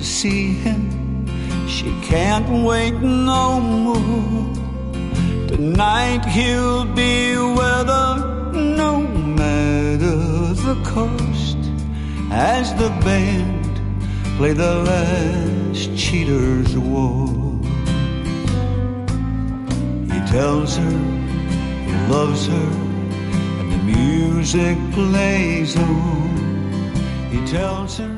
to see him. She can't wait no more. Tonight he'll be with her, no matter the cost, as the band play the last cheater's waltz. He tells her he loves her, and the music plays on. He tells her